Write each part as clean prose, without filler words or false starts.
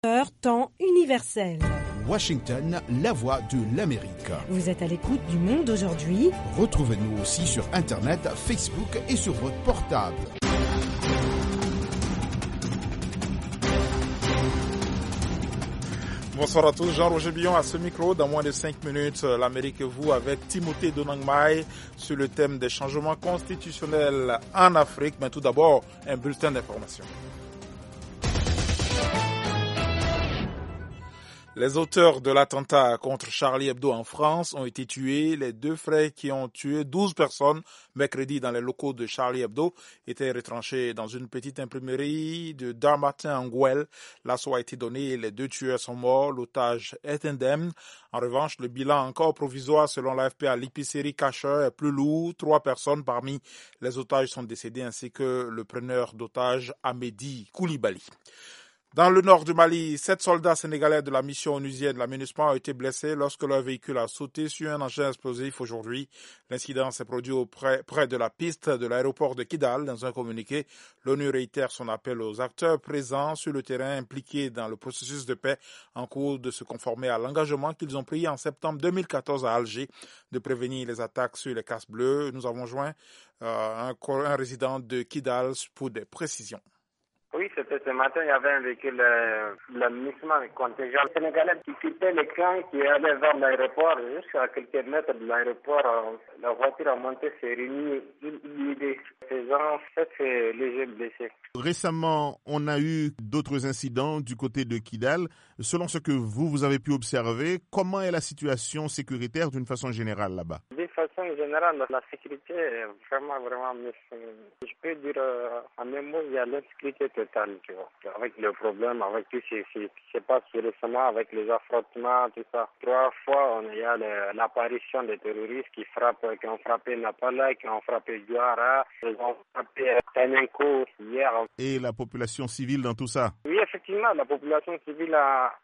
Temps universel. Washington, la voix de l'Amérique. Vous êtes à l'écoute du Monde aujourd'hui. Retrouvez-nous aussi sur Internet, Facebook et sur votre portable. Bonsoir à tous, Jean-Roger Billon à ce micro. Dans moins de 5 minutes, l'Amérique et vous avec Timothée Donangmai sur le thème des changements constitutionnels en Afrique. Mais tout d'abord, un bulletin d'information. Les auteurs de l'attentat contre Charlie Hebdo en France ont été tués. Les deux frères qui ont tué 12 personnes mercredi dans les locaux de Charlie Hebdo étaient retranchés dans une petite imprimerie de Darmatin-en-Gouel. L'assaut a été donné, les deux tueurs sont morts, l'otage est indemne. En revanche, le bilan encore provisoire selon l'AFP à l'épicerie Cacheur est plus lourd. 3 personnes parmi les otages sont décédées ainsi que le preneur d'otages Amédi Koulibaly. Dans le nord du Mali, 7 soldats sénégalais de la mission onusienne de la MINUSMA ont été blessés lorsque leur véhicule a sauté sur un engin explosif aujourd'hui. L'incident s'est produit près de la piste de l'aéroport de Kidal. Dans un communiqué, l'ONU réitère son appel aux acteurs présents sur le terrain impliqués dans le processus de paix en cours de se conformer à l'engagement qu'ils ont pris en septembre 2014 à Alger de prévenir les attaques sur les casques bleus. Nous avons joint un résident de Kidal pour des précisions. Oui, c'était ce matin, il y avait un véhicule, le MINUSMA, contingent sénégalais qui quittait le camp, qui allait vers l'aéroport. Jusqu'à quelques mètres de l'aéroport, la voiture a monté, s'est réunie, l'idée. Ces gens, c'est léger blessés. Récemment, on a eu d'autres incidents du côté de Kidal. Selon ce que vous avez pu observer, comment est la situation sécuritaire d'une façon générale là-bas? D'une façon générale, la sécurité est vraiment, je peux dire, en même mot, il y a l'insécurité totale, tu vois. Avec le problème, avec tout ce qui se passe récemment, avec les affrontements, tout ça. 3 fois, il y a l'apparition des terroristes qui ont frappé Napala, qui ont frappé Douara, ils ont frappé Tanenko hier. Et la population civile dans tout ça? Oui, effectivement, la population civile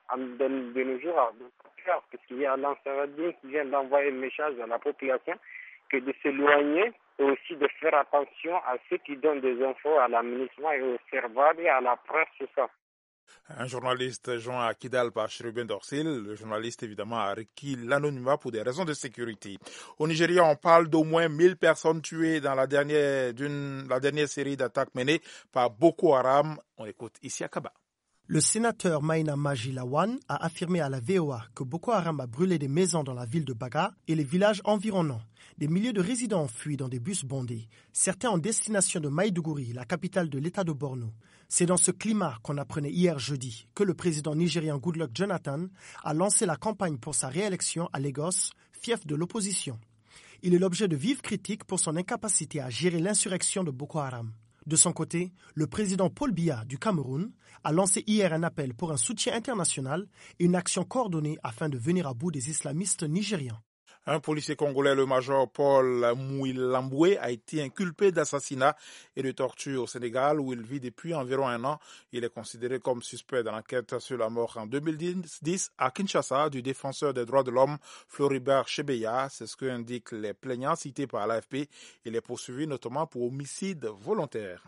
de nos jours a peur, parce qu'il y a l'Ansarabien qui vient d'envoyer un message à la population que de s'éloigner et aussi de faire attention à ceux qui donnent des infos à la MINUSMA et au CERVAL et à la presse, tout ça. Un journaliste joint à Kidal par Chérubin Dorsil. Le journaliste, évidemment, a requis l'anonymat pour des raisons de sécurité. Au Nigeria, on parle d'au moins 1000 personnes tuées dans la dernière série d'attaques menées par Boko Haram. On écoute ici à Kaba. Le sénateur Maina Maji Lawan a affirmé à la VOA que Boko Haram a brûlé des maisons dans la ville de Baga et les villages environnants. Des milliers de résidents ont fui dans des bus bondés, certains en destination de Maïdougouri, la capitale de l'État de Borno. C'est dans ce climat qu'on apprenait hier jeudi que le président nigérien Goodluck Jonathan a lancé la campagne pour sa réélection à Lagos, fief de l'opposition. Il est l'objet de vives critiques pour son incapacité à gérer l'insurrection de Boko Haram. De son côté, le président Paul Biya du Cameroun a lancé hier un appel pour un soutien international et une action coordonnée afin de venir à bout des islamistes nigérians. Un policier congolais, le major Paul Mouilamboué, a été inculpé d'assassinat et de torture au Sénégal où il vit depuis environ 1 an. Il est considéré comme suspect dans l'enquête sur la mort en 2010 à Kinshasa du défenseur des droits de l'homme Floribert Chebeya. C'est ce qu'indiquent les plaignants cités par l'AFP. Il est poursuivi notamment pour homicide volontaire.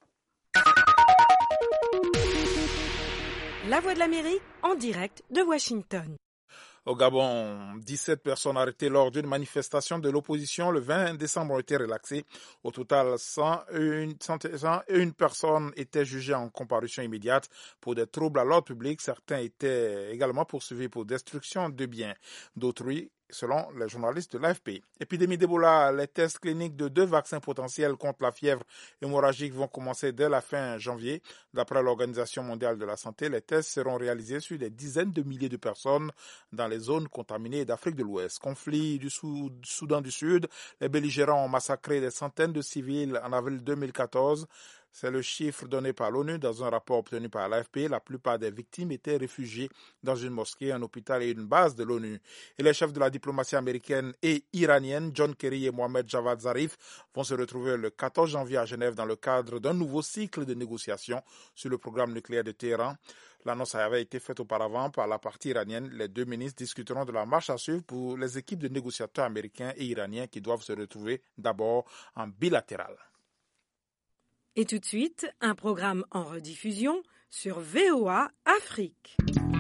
La Voix de l'Amérique en direct de Washington. Au Gabon, 17 personnes arrêtées lors d'une manifestation de l'opposition le 20 décembre ont été relaxées. Au total, 101 personnes étaient jugées en comparution immédiate pour des troubles à l'ordre public. Certains étaient également poursuivis pour destruction de biens d'autrui, selon les journalistes de l'AFP. Épidémie d'Ebola, les tests cliniques de 2 vaccins potentiels contre la fièvre hémorragique vont commencer dès la fin janvier. D'après l'Organisation mondiale de la santé, les tests seront réalisés sur des dizaines de milliers de personnes dans les zones contaminées d'Afrique de l'Ouest. Conflit du Soudan du Sud, les belligérants ont massacré des centaines de civils en avril 2014. C'est le chiffre donné par l'ONU dans un rapport obtenu par l'AFP. La plupart des victimes étaient réfugiées dans une mosquée, un hôpital et une base de l'ONU. Et les chefs de la diplomatie américaine et iranienne, John Kerry et Mohamed Javad Zarif, vont se retrouver le 14 janvier à Genève dans le cadre d'un nouveau cycle de négociations sur le programme nucléaire de Téhéran. L'annonce avait été faite auparavant par la partie iranienne. Les deux ministres discuteront de la marche à suivre pour les équipes de négociateurs américains et iraniens qui doivent se retrouver d'abord en bilatéral. Et tout de suite, un programme en rediffusion sur VOA Afrique.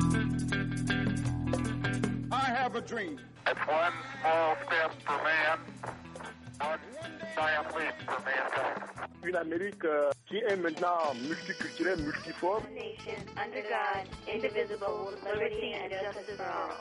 I have a dream. It's one small step for man, one giant leap for mankind. Une Amérique qui est maintenant multiculturelle, multiforme. Nation under God, indivisible, with liberty and justice for all.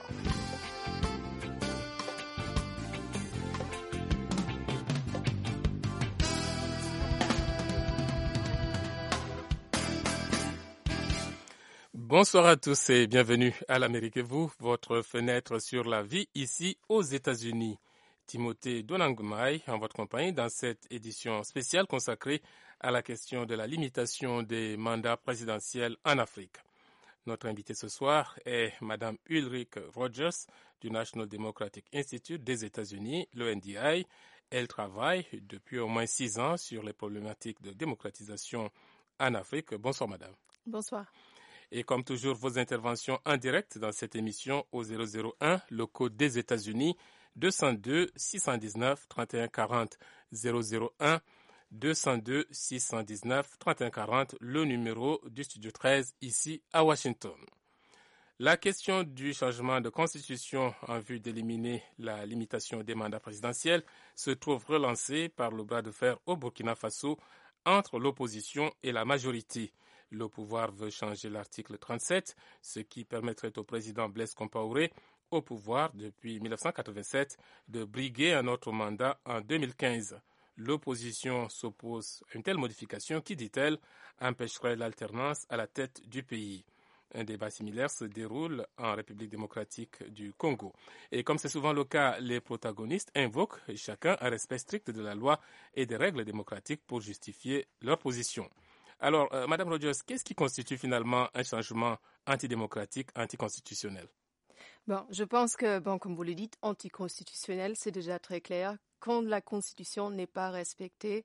Bonsoir à tous et bienvenue à l'Amérique et vous, votre fenêtre sur la vie ici aux États-Unis. Timothée Donangumai en votre compagnie dans cette édition spéciale consacrée à la question de la limitation des mandats présidentiels en Afrique. Notre invitée ce soir est Mme Ulrike Rogers du National Democratic Institute des États-Unis, le NDI. Elle travaille depuis au moins 6 ans sur les problématiques de démocratisation en Afrique. Bonsoir madame. Bonsoir. Et comme toujours, vos interventions en direct dans cette émission au 001, le code des États-Unis, 202 619 31 40 001 202 619 31 40, le numéro du studio 13 ici à Washington. La question du changement de constitution en vue d'éliminer la limitation des mandats présidentiels se trouve relancée par le bras de fer au Burkina Faso entre l'opposition et la majorité. Le pouvoir veut changer l'article 37, ce qui permettrait au président Blaise Compaoré, au pouvoir depuis 1987, de briguer un autre mandat en 2015. L'opposition s'oppose à une telle modification qui, dit-elle, empêcherait l'alternance à la tête du pays. Un débat similaire se déroule en République démocratique du Congo. Et comme c'est souvent le cas, les protagonistes invoquent chacun un respect strict de la loi et des règles démocratiques pour justifier leur position. Alors, Madame Rogers, qu'est-ce qui constitue finalement un changement antidémocratique, anticonstitutionnel? Bon, je pense que, comme vous le dites, anticonstitutionnel, c'est déjà très clair. Quand la Constitution n'est pas respectée,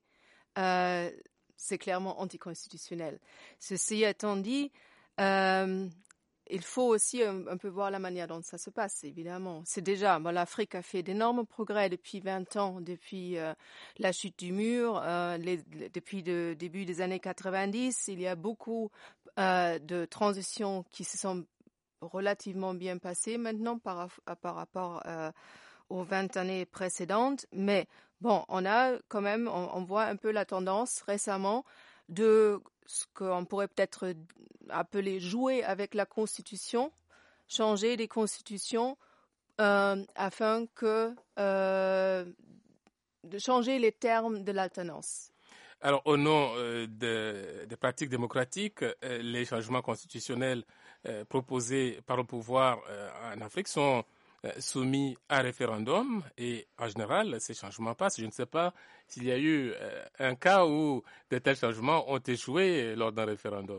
c'est clairement anticonstitutionnel. Ceci étant dit, il faut aussi un peu voir la manière dont ça se passe, évidemment. C'est déjà, l'Afrique a fait d'énormes progrès depuis 20 ans, depuis la chute du mur, depuis le début des années 90. Il y a beaucoup de transitions qui se sont relativement bien passées maintenant par rapport aux 20 années précédentes. Mais on a quand même, on voit un peu la tendance récemment de ce qu'on pourrait peut-être appeler jouer avec la Constitution, changer les constitutions afin de changer les termes de l'alternance. Alors, au nom des pratiques démocratiques, les changements constitutionnels proposés par le pouvoir en Afrique sont soumis à référendum et en général, ces changements passent. Je ne sais pas s'il y a eu un cas où de tels changements ont échoué lors d'un référendum.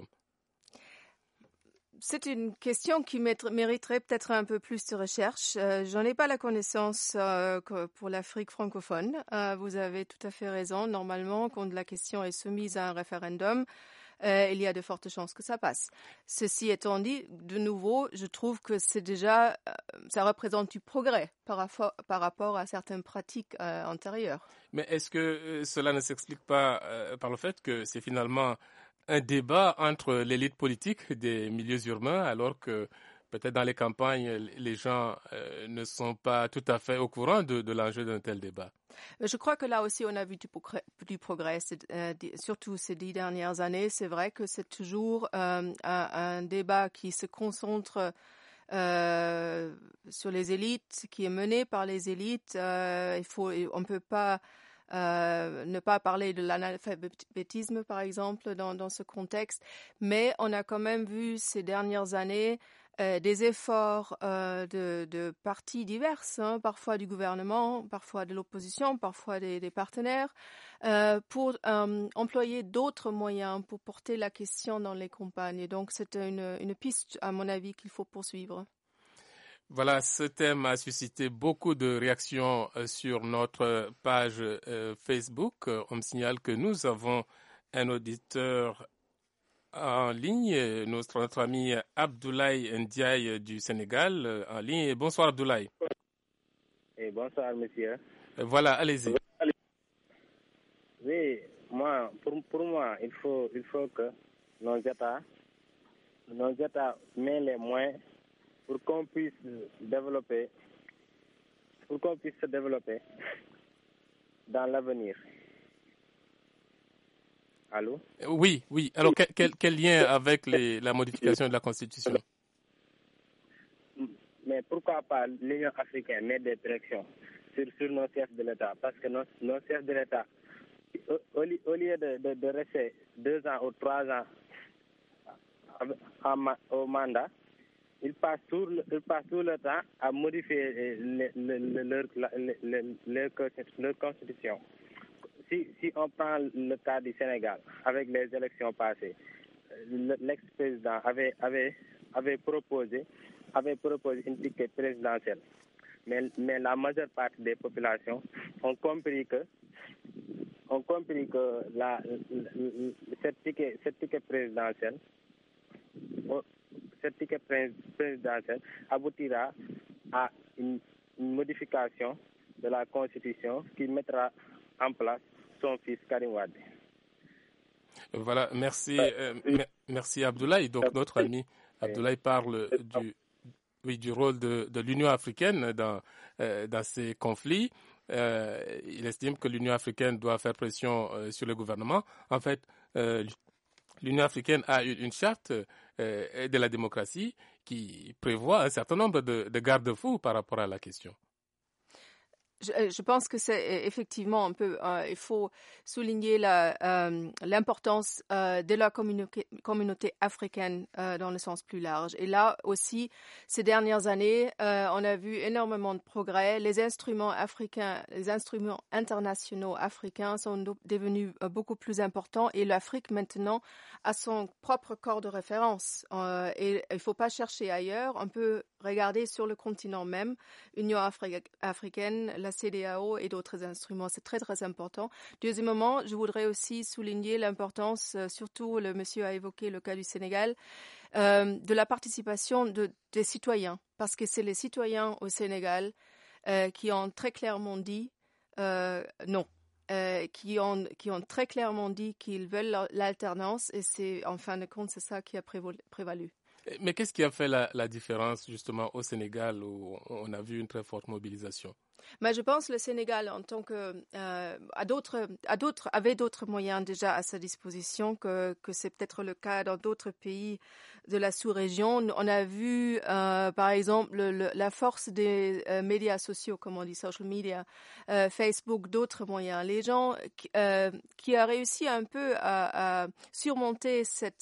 C'est une question qui mériterait peut-être un peu plus de recherche. J'en ai pas la connaissance pour l'Afrique francophone. Vous avez tout à fait raison. Normalement, quand la question est soumise à un référendum, il y a de fortes chances que ça passe. Ceci étant dit, de nouveau, je trouve que c'est déjà, ça représente du progrès par rapport à certaines pratiques antérieures. Mais est-ce que cela ne s'explique pas par le fait que c'est finalement un débat entre l'élite politique des milieux urbains, alors que peut-être dans les campagnes, les gens ne sont pas tout à fait au courant de l'enjeu d'un tel débat? Je crois que là aussi, on a vu du progrès, surtout ces 10 dernières années. C'est vrai que c'est toujours un débat qui se concentre sur les élites, qui est mené par les élites. On peut pas ne pas parler de l'analphabétisme, par exemple, dans ce contexte. Mais on a quand même vu ces dernières années des efforts de partis diverses, parfois du gouvernement, parfois de l'opposition, parfois des partenaires, pour employer d'autres moyens pour porter la question dans les campagnes. Et donc, c'est une piste, à mon avis, qu'il faut poursuivre. Voilà, ce thème a suscité beaucoup de réactions sur notre page Facebook. On me signale que nous avons un auditeur en ligne, notre ami Abdoulaye Ndiaye du Sénégal en ligne. Bonsoir Abdoulaye. Et bonsoir monsieur. Voilà, allez-y. Oui, pour moi, il faut que nos États nos États mettent les moyens pour qu'on puisse se développer dans l'avenir. Allô? Oui. Alors, quel lien avec la modification de la Constitution? Mais pourquoi pas l'Union africaine met des pressions sur nos chefs de l'État? Parce que nos chefs de l'État, au lieu de rester 2 ans ou 3 ans au mandat, ils passent tout le temps à modifier leur constitution. Si on prend le cas du Sénégal, avec les élections passées, l'ex-président avait proposé une ticket présidentielle. Mais la majeure partie des populations ont compris que cette ticket présidentielle aboutira à une modification de la Constitution qui mettra en place son fils Karim Wade. Voilà, merci Abdoulaye. Donc notre ami Abdoulaye parle du rôle de l'Union africaine dans ces conflits. Il estime que l'Union africaine doit faire pression sur le gouvernement. En fait, l'Union africaine a une charte de la démocratie qui prévoit un certain nombre de garde-fous par rapport à la question. Je pense que c'est effectivement un peu, il faut souligner l'importance de la communauté africaine dans le sens plus large. Et là aussi, ces dernières années, on a vu énormément de progrès. Les instruments africains, les instruments internationaux africains sont devenus beaucoup plus importants et l'Afrique maintenant a son propre corps de référence. Et il ne faut pas chercher ailleurs. On peut regarder sur le continent même, Union africaine, la CEDEAO et d'autres instruments. C'est très, très important. Deuxièmement, je voudrais aussi souligner l'importance, surtout le monsieur a évoqué le cas du Sénégal, de la participation des citoyens. Parce que c'est les citoyens au Sénégal qui ont très clairement dit non. Qui ont très clairement dit qu'ils veulent l'alternance et c'est, en fin de compte, c'est ça qui a prévalu. Mais qu'est-ce qui a fait la différence justement au Sénégal où on a vu une très forte mobilisation? Mais je pense que le Sénégal, en tant que avait d'autres moyens déjà à sa disposition que c'est peut-être le cas dans d'autres pays de la sous-région. On a vu, par exemple, la force des médias sociaux, comme on dit, social media, Facebook, d'autres moyens. Les gens qui a réussi un peu à surmonter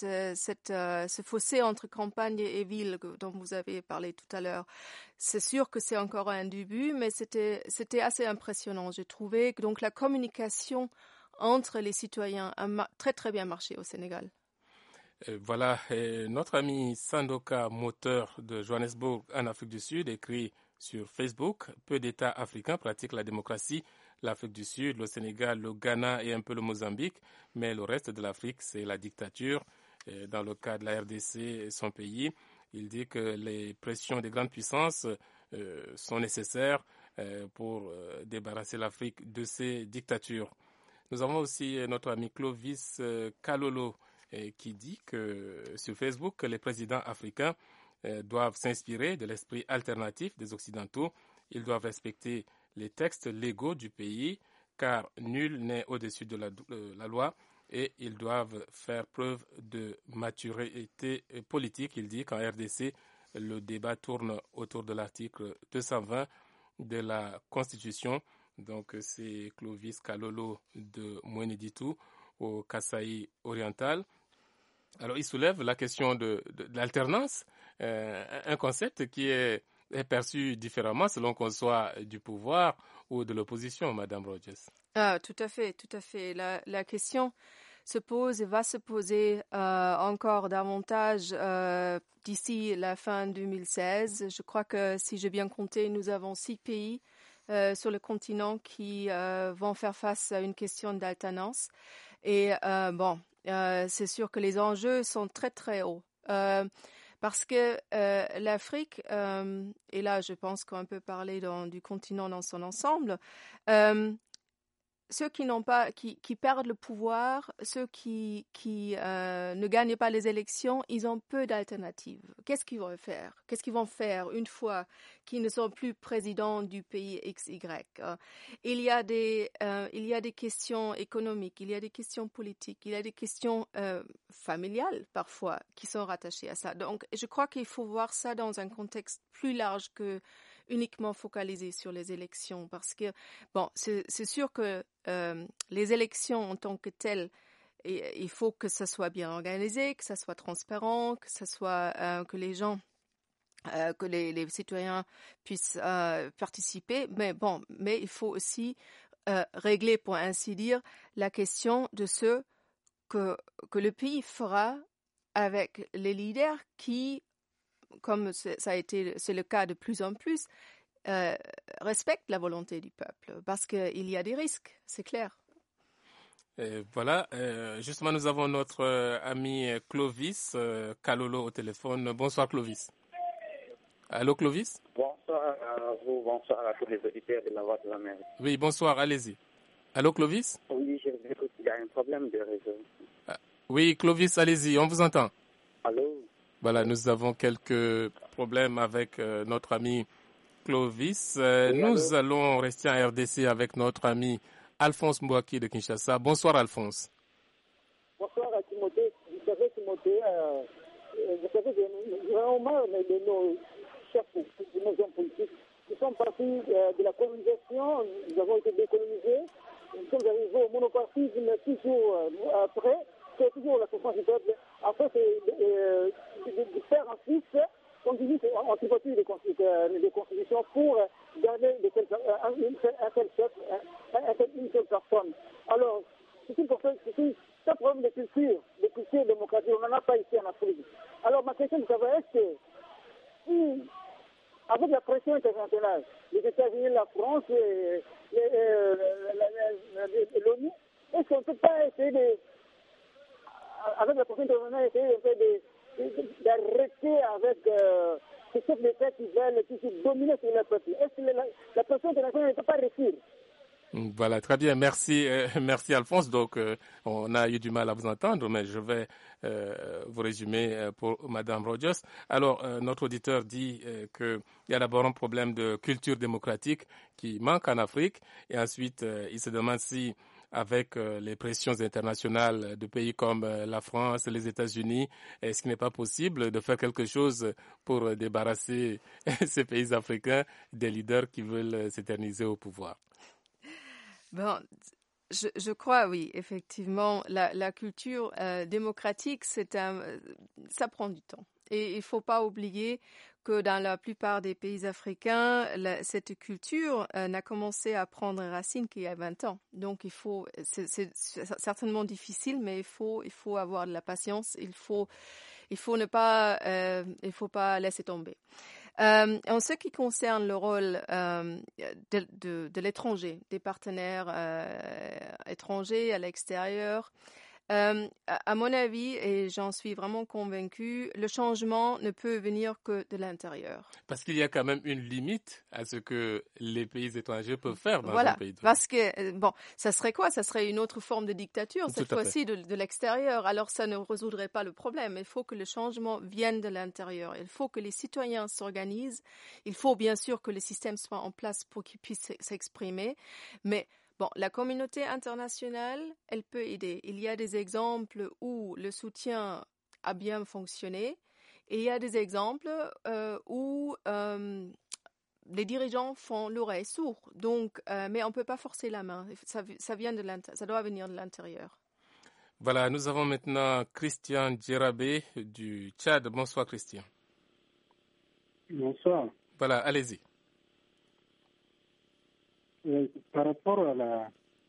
ce fossé entre campagne et ville dont vous avez parlé tout à l'heure. C'est sûr que c'est encore un début, mais c'était assez impressionnant. J'ai trouvé que donc la communication entre les citoyens a très très bien marché au Sénégal. Voilà, notre ami Sandoka, moteur de Johannesburg en Afrique du Sud, écrit sur Facebook: peu d'États africains pratiquent la démocratie. L'Afrique du Sud, le Sénégal, le Ghana et un peu le Mozambique, mais le reste de l'Afrique, c'est la dictature. Dans le cas de la RDC, son pays, il dit que les pressions des grandes puissances sont nécessaires pour débarrasser l'Afrique de ces dictatures. Nous avons aussi notre ami Clovis Kalolo qui dit que sur Facebook que les présidents africains doivent s'inspirer de l'esprit alternatif des Occidentaux. Ils doivent respecter les textes légaux du pays car nul n'est au-dessus de la loi. Et ils doivent faire preuve de maturité politique. Il dit qu'en RDC, le débat tourne autour de l'article 220 de la Constitution. Donc, c'est Clovis Kalolo de Mouénéditou, au Kasaï oriental. Alors, il soulève la question de l'alternance, un concept qui est perçu différemment selon qu'on soit du pouvoir ou de l'opposition, Madame Rogers. Ah, tout à fait, tout à fait. La question se pose et va se poser encore davantage d'ici la fin 2016. Je crois que si j'ai bien compté, nous avons 6 pays sur le continent qui vont faire face à une question d'alternance. Et c'est sûr que les enjeux sont très très hauts. Parce que l'Afrique, et là je pense qu'on peut parler du continent dans son ensemble, ceux qui n'ont pas, qui perdent le pouvoir, ceux qui ne gagnent pas les élections, ils ont peu d'alternatives. Qu'est-ce qu'ils vont faire? Qu'est-ce qu'ils vont faire une fois qu'ils ne sont plus présidents du pays XY? Il y a des questions économiques, il y a des questions politiques, il y a des questions familiales parfois qui sont rattachées à ça. Donc, je crois qu'il faut voir ça dans un contexte plus large que uniquement focalisé sur les élections, parce que bon, c'est sûr que les élections en tant que telles, il faut que ça soit bien organisé, que ça soit transparent, que ça soit que les gens, que les citoyens puissent participer. Mais il faut aussi régler, pour ainsi dire, la question de ce que le pays fera avec les leaders qui, comme c'est le cas de plus en plus, respectent la volonté du peuple, parce qu'il y a des risques, c'est clair. Voilà, justement, nous avons notre ami Clovis Kalolo au téléphone. Bonsoir Clovis. Allô Clovis? Bonsoir à vous, bonsoir à tous les auditeurs de la Voix de l'Amérique. Oui, bonsoir, allez-y. Allô Clovis? Oui, je vous écoute, il y a un problème de réseau. Oui, Clovis, allez-y, on vous entend. Allô? Voilà, nous avons quelques problèmes avec notre ami Clovis. Nous allons rester en RDC avec notre ami Alphonse Mbouaki de Kinshasa. Bonsoir Alphonse. Bonsoir à Timothée. Vous savez, Timothée, nous avons marre de nos chefs de nos hommes politiques. Nous sommes partis de la colonisation, nous avons été décolonisés, nous sommes arrivés au monopartisme toujours après, c'est toujours la souffrance du peuple. Après, c'est de faire en Suisse, comme tu dis, antipathie des constitutions pour garder un seul chef, une seule personne. Alors, c'est un problème de culture démocratique. On n'en a pas ici en Afrique. Alors, ma question de savoir, est-ce que, si, avec la pression internationale, les États-Unis, la France, l'ONU, est-ce qu'on ne peut pas essayer avec la pression internationale, essayer d'arrêter avec ces chefs d'État qui veulent dominer sur le peuple? Est-ce que la pression internationale ne peut pas réussir? Voilà, très bien, merci, merci Alphonse. Donc, on a eu du mal à vous entendre, mais je vais vous résumer pour Madame Rogers. Alors, notre auditeur dit qu'il y a d'abord un problème de culture démocratique qui manque en Afrique, et ensuite, il se demande si, avec les pressions internationales de pays comme la France, les États-Unis, est-ce qu'il n'est pas possible de faire quelque chose pour débarrasser ces pays africains des leaders qui veulent s'éterniser au pouvoir? Bon, je crois, oui, effectivement, la culture démocratique, ça prend du temps. Et il ne faut pas oublier que dans la plupart des pays africains, cette culture n'a commencé à prendre racine qu'il y a 20 ans. Donc, c'est certainement difficile, mais il faut avoir de la patience. Il faut pas laisser tomber. En ce qui concerne le rôle de l'étranger, des partenaires étrangers à l'extérieur, à mon avis, et j'en suis vraiment convaincue, le changement ne peut venir que de l'intérieur. Parce qu'il y a quand même une limite à ce que les pays étrangers peuvent faire dans un pays. Parce que, ça serait quoi? Ça serait une autre forme de dictature, cette fois-ci de l'extérieur. Alors, ça ne résoudrait pas le problème. Il faut que le changement vienne de l'intérieur. Il faut que les citoyens s'organisent. Il faut bien sûr que le système soit en place pour qu'ils puissent s'exprimer. Mais la communauté internationale, elle peut aider. Il y a des exemples où le soutien a bien fonctionné et il y a des exemples où les dirigeants font l'oreille sourde. Donc, mais on ne peut pas forcer la main. Ça doit venir de l'intérieur. Voilà, nous avons maintenant Christian Djerabé du Tchad. Bonsoir Christian. Bonsoir. Voilà, allez-y. Par rapport à la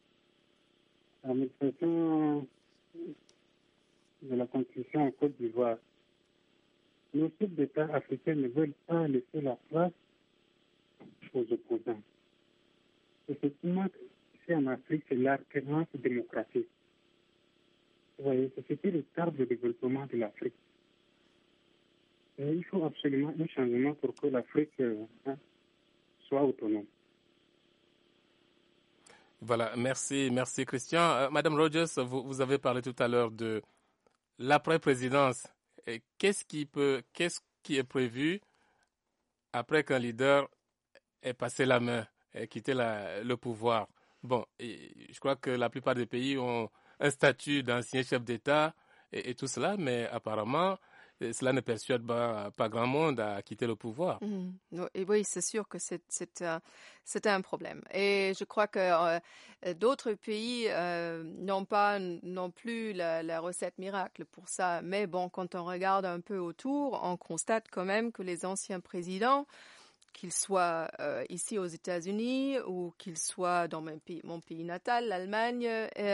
modification de la Constitution en Côte d'Ivoire, nos chefs d'État africains ne veulent pas laisser la place aux opposants. Effectivement, ici en Afrique, c'est l'alternance démocratique. Vous voyez, c'est le cadre de développement de l'Afrique. Et il faut absolument un changement pour que l'Afrique soit autonome. Voilà, merci Christian. Madame Rogers, vous avez parlé tout à l'heure de l'après-présidence. Et qu'est-ce qui est prévu après qu'un leader ait passé la main, ait quitté le pouvoir? Bon, je crois que la plupart des pays ont un statut d'ancien chef d'État et tout cela, mais apparemment, cela ne persuade pas grand monde à quitter le pouvoir. Et oui, c'est sûr que c'est un problème. Et je crois que d'autres pays n'ont pas non plus la recette miracle pour ça. Mais bon, quand on regarde un peu autour, on constate quand même que les anciens présidents, qu'ils soient ici aux États-Unis ou qu'ils soient dans mon pays natal, l'Allemagne,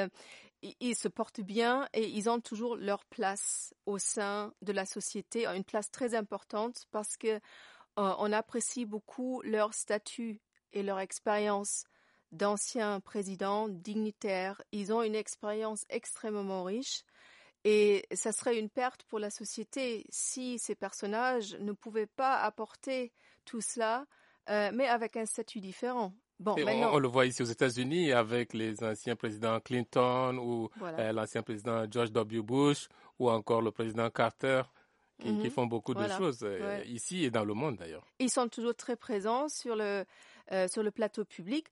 ils se portent bien et ils ont toujours leur place au sein de la société, une place très importante parce que on apprécie beaucoup leur statut et leur expérience d'anciens présidents dignitaires. Ils ont une expérience extrêmement riche et ça serait une perte pour la société si ces personnages ne pouvaient pas apporter tout cela, mais avec un statut différent. Bon, on le voit ici aux États-Unis avec les anciens présidents Clinton ou l'ancien président George W. Bush ou encore le président Carter qui font beaucoup de choses ici et dans le monde d'ailleurs. Ils sont toujours très présents sur le plateau public.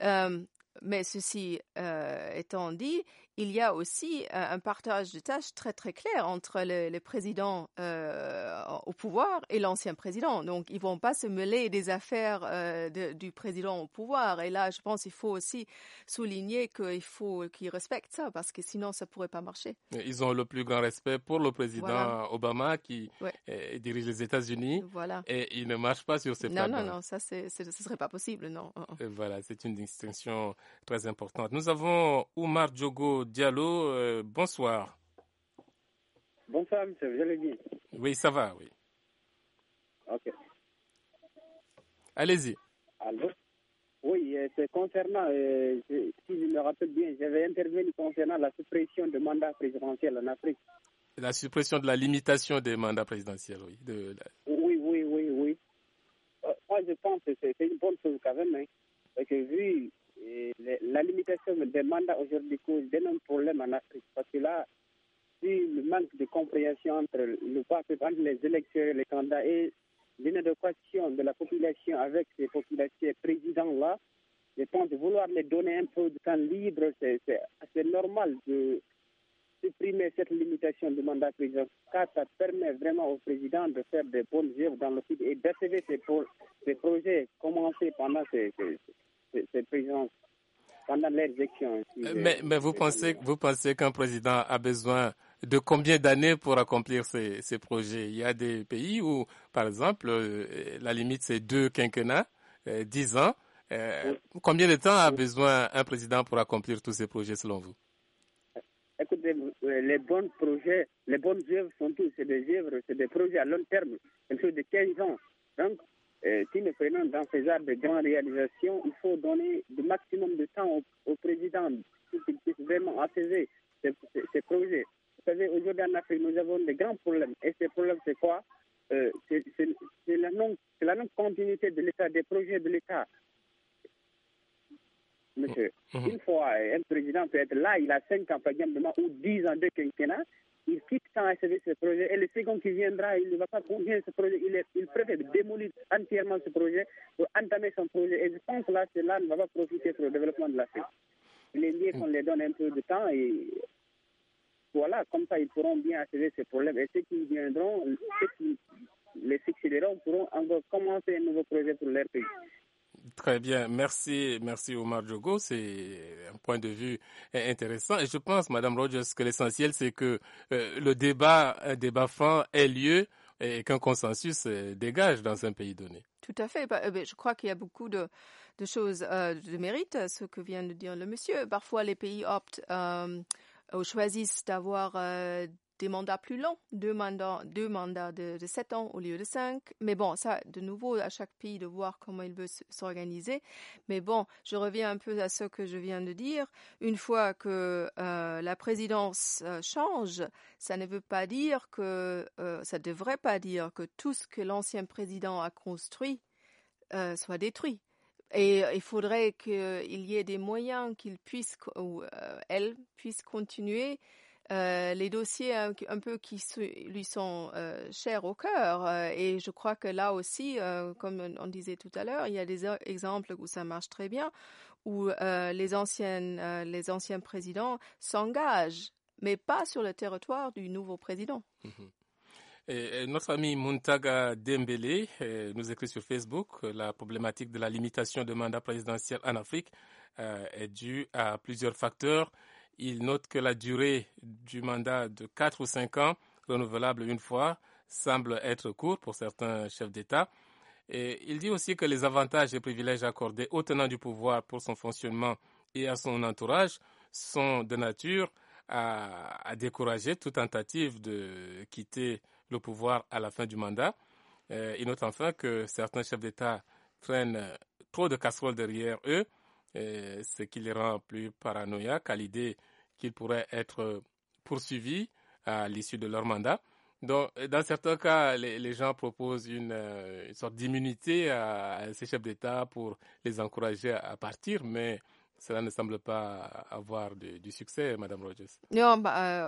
Mais ceci étant dit, il y a aussi un partage de tâches très très clair entre les présidents au pouvoir et l'ancien président. Donc, ils vont pas se mêler des affaires du président au pouvoir. Et là, je pense qu'il faut aussi souligner qu'il faut qu'ils respectent ça, parce que sinon, ça pourrait pas marcher. Ils ont le plus grand respect pour le président Obama qui dirige les États-Unis. Et il ne marche pas sur ses pas. Non, ça serait pas possible, non. Et voilà, c'est une distinction très importante. Nous avons Oumar Diogo Diallo. Bonsoir. Bonsoir, monsieur. Vous allez bien? Oui, ça va, oui. Ok. Allez-y. Allô? Oui, c'est concernant, si je me rappelle bien, j'avais intervenu concernant la suppression du mandat présidentiel en Afrique. La suppression de la limitation des mandats présidentiels, oui. Oui. Moi, je pense que c'est une bonne chose quand même, hein, parce que vu la limitation des mandats aujourd'hui cause d'énormes problèmes en Afrique, parce que là, vu le manque de compréhension entre les électeurs et les candidats et l'inadéquation de la population avec ces populations présidents-là, je pense vouloir les donner un peu de temps libre, c'est normal de supprimer cette limitation du mandat présidentiel, car ça permet vraiment au président de faire des bonnes œuvres dans le sud et d'achever ces projets commencés pendant ces présidences, pendant l'élection. Mais vous pensez qu'un président a besoin de combien d'années pour accomplir ces projets? Il y a des pays où, par exemple, la limite c'est 2 quinquennats, 10 ans. Combien de temps a besoin un président pour accomplir tous ces projets selon vous? Écoutez, les bons projets, les bonnes œuvres sont tous, c'est des projets à long terme, quelque chose de 15 ans. Donc, si nous prenons dans ces genres de grandes réalisations, il faut donner le maximum de temps au président pour qu'il puisse vraiment achever ces projets. Vous savez, aujourd'hui en Afrique, nous avons des grands problèmes. Et ces problèmes, c'est quoi? C'est la non-continuité de l'État, des projets de l'État. Monsieur, une fois, un président peut être là, il a 5 ans, par exemple, ou 10 ans de quinquennat, il quitte sans achever ce projet, et le second qui viendra, il ne va pas continuer ce projet, il préfère démolir entièrement ce projet pour entamer son projet. Et je pense que là, cela ne va pas profiter pour le développement de l'Afrique. Il est mieux qu'on les donne un peu de temps, et voilà, comme ça, ils pourront bien achever ces problèmes. Et ceux qui viendront, ceux qui les succéderont, pourront encore commencer un nouveau projet pour leur pays. Très bien, merci Oumar Diogo, c'est un point de vue intéressant et je pense, Madame Rogers, que l'essentiel c'est que un débat franc ait lieu et qu'un consensus dégage dans un pays donné. Tout à fait, je crois qu'il y a beaucoup de choses de mérite, ce que vient de dire le monsieur. Parfois les pays optent ou choisissent d'avoir des mandats plus longs, deux mandats de 7 ans au lieu de 5. Mais bon, ça, de nouveau, à chaque pays de voir comment il veut s'organiser. Mais bon, je reviens un peu à ce que je viens de dire. Une fois que la présidence change, ça ne veut pas dire ça devrait pas dire que tout ce que l'ancien président a construit soit détruit. Et il faudrait qu'il y ait des moyens qu'il puisse, ou elle puisse continuer les dossiers un peu qui lui sont chers au cœur. Et je crois que là aussi, comme on disait tout à l'heure, il y a des exemples où ça marche très bien, où les anciens présidents s'engagent, mais pas sur le territoire du nouveau président. Et notre ami Muntaga Dembélé nous écrit sur Facebook la problématique de la limitation de mandat présidentiel en Afrique est due à plusieurs facteurs. Il note que la durée du mandat de 4 ou 5 ans, renouvelable une fois, semble être court pour certains chefs d'État. Et il dit aussi que les avantages et privilèges accordés au tenant du pouvoir pour son fonctionnement et à son entourage sont de nature à décourager toute tentative de quitter le pouvoir à la fin du mandat. Il note enfin que certains chefs d'État traînent trop de casseroles derrière eux, ce qui les rend plus paranoïaques à l'idée qu'ils pourraient être poursuivis à l'issue de leur mandat. Donc, dans certains cas, les gens proposent une sorte d'immunité à ces chefs d'État pour les encourager à partir, mais cela ne semble pas avoir du succès, Madame Rogers. Non,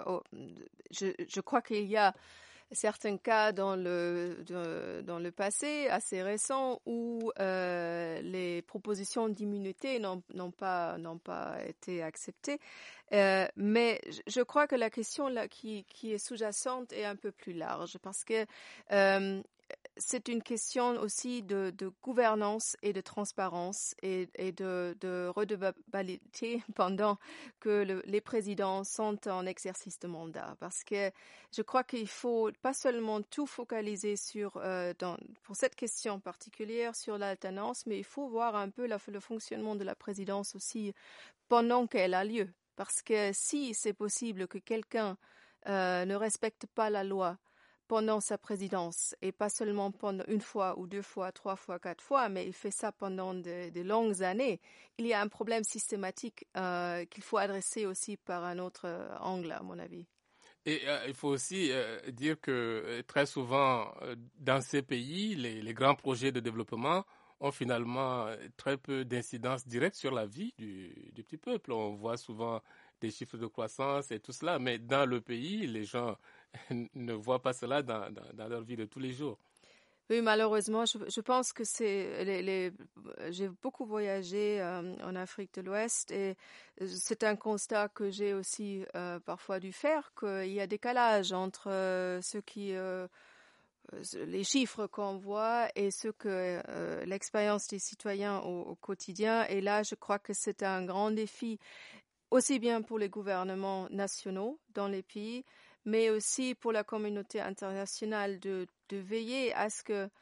je crois qu'il y a certains cas dans le passé assez récent où les propositions d'immunité n'ont pas été acceptées. Mais je crois que la question là qui est sous-jacente est un peu plus large parce que c'est une question aussi de gouvernance et de transparence et de redevabilité pendant que les présidents sont en exercice de mandat. Parce que je crois qu'il faut pas seulement tout focaliser pour cette question particulière sur l'alternance, mais il faut voir un peu le fonctionnement de la présidence aussi pendant qu'elle a lieu. Parce que si c'est possible que quelqu'un ne respecte pas la loi pendant sa présidence, et pas seulement pendant 1 fois ou 2 fois, 3 fois, 4 fois, mais il fait ça pendant de longues années, il y a un problème systématique qu'il faut adresser aussi par un autre angle, à mon avis. Et il faut aussi dire que très souvent, dans ces pays, les grands projets de développement ont finalement très peu d'incidence directe sur la vie du petit peuple. On voit souvent des chiffres de croissance et tout cela, mais dans le pays, les gens ne voient pas cela dans leur vie de tous les jours. Oui, malheureusement, je pense que j'ai beaucoup voyagé en Afrique de l'Ouest et c'est un constat que j'ai aussi parfois dû faire, qu'il y a décalage entre les chiffres qu'on voit et l'expérience des citoyens au quotidien. Et là, je crois que c'est un grand défi, aussi bien pour les gouvernements nationaux dans les pays, mais aussi pour la communauté internationale de veiller à ce que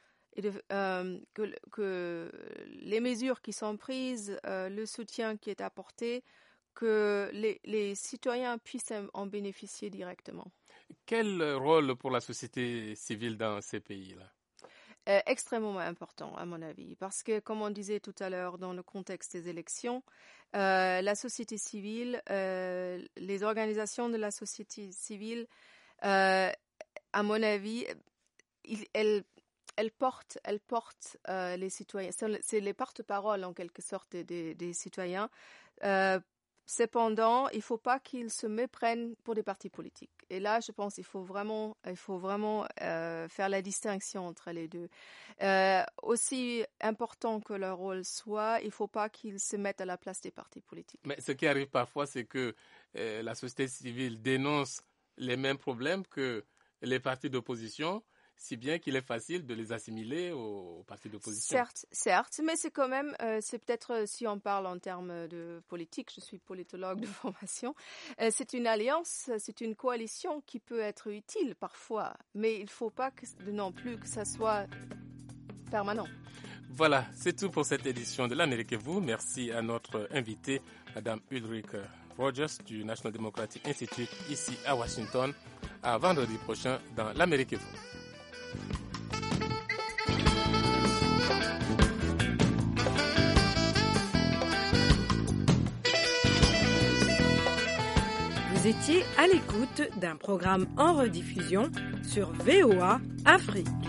les mesures qui sont prises, le soutien qui est apporté, que les citoyens puissent en bénéficier directement. Quel rôle pour la société civile dans ces pays-là? Extrêmement important, à mon avis, parce que, comme on disait tout à l'heure, dans le contexte des élections, la société civile, les organisations de la société civile, à mon avis, elles portent les citoyens. C'est les porte-paroles, en quelque sorte, des citoyens. Cependant, il ne faut pas qu'ils se méprennent pour des partis politiques. Et là, je pense qu'il faut vraiment faire la distinction entre les deux. Aussi important que leur rôle soit, il ne faut pas qu'ils se mettent à la place des partis politiques. Mais ce qui arrive parfois, c'est que la société civile dénonce les mêmes problèmes que les partis d'opposition, si bien qu'il est facile de les assimiler aux partis d'opposition. Certes, mais c'est quand même, c'est peut-être, si on parle en termes de politique, je suis politologue de formation, c'est une alliance, c'est une coalition qui peut être utile parfois, mais il ne faut pas non plus que ça soit permanent. Voilà, c'est tout pour cette édition de l'Amérique et vous. Merci à notre invitée, Madame Ulrike Rogers du National Democratic Institute ici à Washington. À vendredi prochain dans l'Amérique et vous. Vous étiez à l'écoute d'un programme en rediffusion sur VOA Afrique.